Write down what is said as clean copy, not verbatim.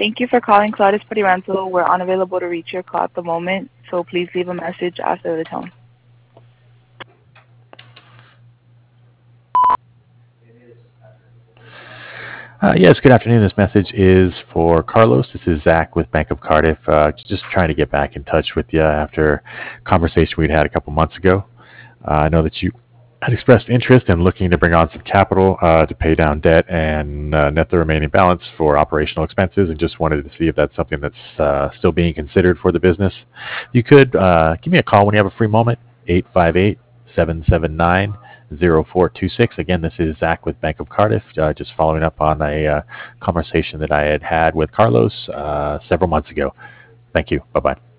Thank you for calling Claudius Petty Rental. We're unavailable to reach your call at the moment, so please leave a message after the tone. Yes, good afternoon. This message is for Carlos. This is Zach with Bank of Cardiff. Just trying to get back in touch with you after a conversation we'd had a couple months ago. I know that you had expressed interest in looking to bring on some capital to pay down debt and net the remaining balance for operational expenses, and just wanted to see if that's something that's still being considered for the business. If you could give me a call when you have a free moment, 858-779-0426. Again, this is Zach with Bank of Cardiff, just following up on a conversation that I had with Carlos several months ago. Thank you. Bye-bye.